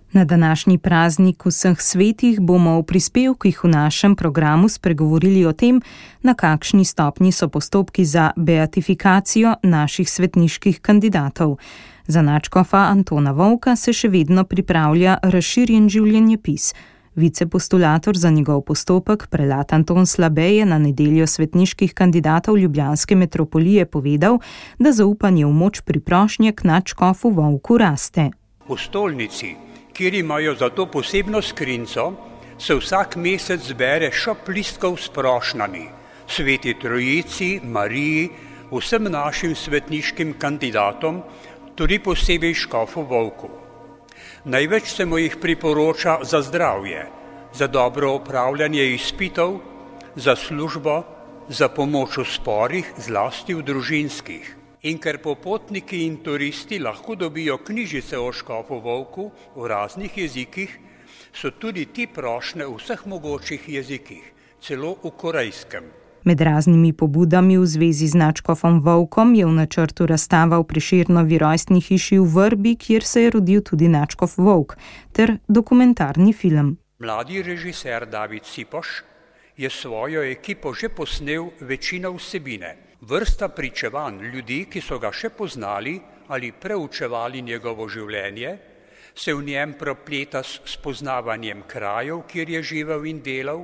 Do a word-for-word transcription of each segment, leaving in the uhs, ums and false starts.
Na današnji praznik vseh svetih bomo v prispevkih v našem programu spregovorili o tem, na kakšni stopnji so postopki za beatifikacijo naših svetniških kandidatov. Za nadškofa Antona Vovka se še vedno pripravlja razširjen življenjepis. Vicepostulator za njegov postopek, prelat Anton Slabej, je na nedeljo svetniških kandidatov ljubljanske metropolije povedal, da zaupanje v moč priprošnje k nadškofu Vovku raste. V stolnici, kjer imajo za to posebno skrinco, se vsak mesec zbere šop listkov s prošnjami, Sveti Trojici, Mariji, vsem našim svetniškim kandidatom, tudi posebej škofu Vovku. Največ se mu jih priporoča za zdravje, za dobro upravljanje izpitov, za službo, za pomoč v sporih, zlasti v družinskih. In ker popotniki in turisti lahko dobijo knjižice o škofu Vovku v raznih jezikih, so tudi ti prošnje v vseh mogočih jezikih, celo v korejskem. Med raznimi pobudami v zvezi z nadškofom Vovkom je v načrtu razstava v Prešernovi rojstni hiši v Vrbi, kjer se je rodil tudi nadškof Vovk, ter dokumentarni film. Mladi režiser David Sipoš je svojo ekipo že posnel večino vsebine. Vrsta pričevanj ljudi, ki so ga še poznali ali preučevali njegovo življenje, se v njem prepleta s spoznavanjem krajev, kjer je živel in delal,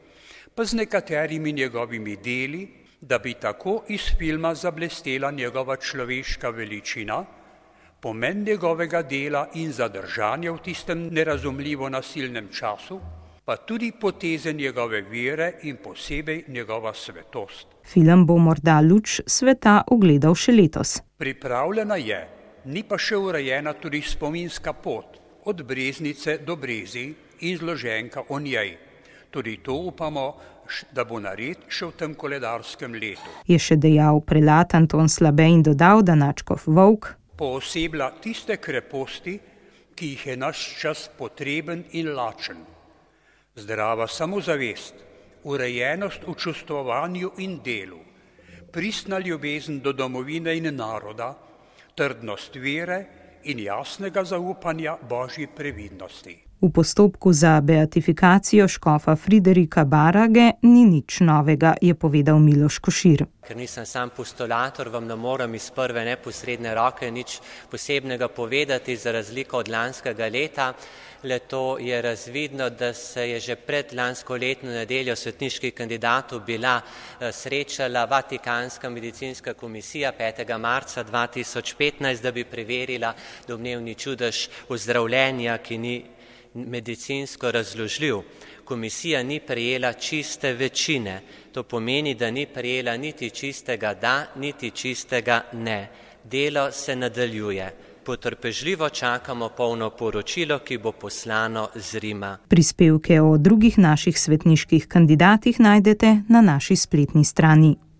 pa z nekaterimi njegovimi deli, da bi tako iz filma zablestela njegova človeška veličina, pomen njegovega dela in zadržanje v tistem nerazumljivo nasilnem času, pa tudi poteze njegove vere in posebej njegova svetost. Film bo morda luč sveta ugledal še letos. Pripravljena je, ni pa še urejena tudi spominska pot, od Breznice do Brezi in zloženka o njej. Tudi to upamo, da bo nared še v tem koledarskem letu. Je še dejal prelat Anton Slabej in dodal, da nadškof Vovk pooseblja tiste kreposti, ki jih je naš čas potreben in lačen. Zdrava samozavest, urejenost v čustvovanju in delu, pristna ljubezen do domovine in naroda, trdnost vere in jasnega zaupanja Božji previdnosti. V postopku za beatifikacijo škofa Friderika Barage ni nič novega, je povedal Miloš Košir. Ker nisem sam postulator, vam ne morem iz prve neposredne roke nič posebnega povedati za razliko od lanskega leta. Leto je razvidno, da se je že pred lansko letno nedeljo svetniških kandidatov bila srečala Vatikanska medicinska komisija petega marca dva tisoč petnajst, da bi preverila domnevni čudež ozdravljenja, ki ni medicinsko razložljiv. Komisija ni prejela čiste večine. To pomeni, da ni prejela niti čistega da, niti čistega ne. Delo se nadaljuje. Potrpežljivo čakamo polno poročilo, ki bo poslano z Rima. Prispevke o drugih naših svetniških kandidatih najdete na naši spletni strani.